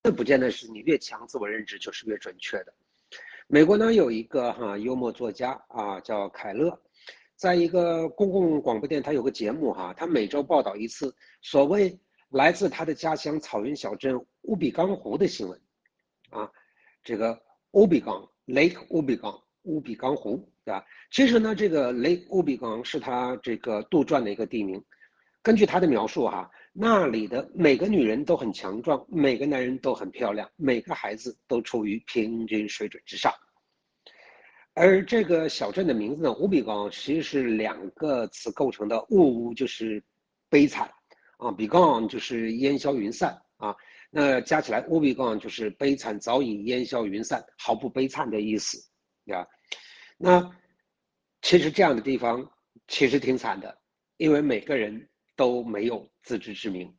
不见得是你越强自我认知就是越准确的。美国呢有一个幽默作家叫凯勒，在一个公共广播电台有个节目他每周报道一次所谓来自他的家乡草原小镇乌比冈湖的新闻这个乌比冈 Lake 乌比冈湖，对吧？其实呢，这个 Lake 乌比冈是他这个杜撰的一个地名。根据他的描述那里的每个女人都很强壮，每个男人都很漂亮，每个孩子都处于平均水准之上。而这个小镇的名字呢，乌比冈其实是两个词构成的，乌就是悲惨比冈就是烟消云散那加起来乌比冈就是悲惨早已烟消云散，毫不悲惨的意思那其实这样的地方其实挺惨的，因为每个人都没有自知之明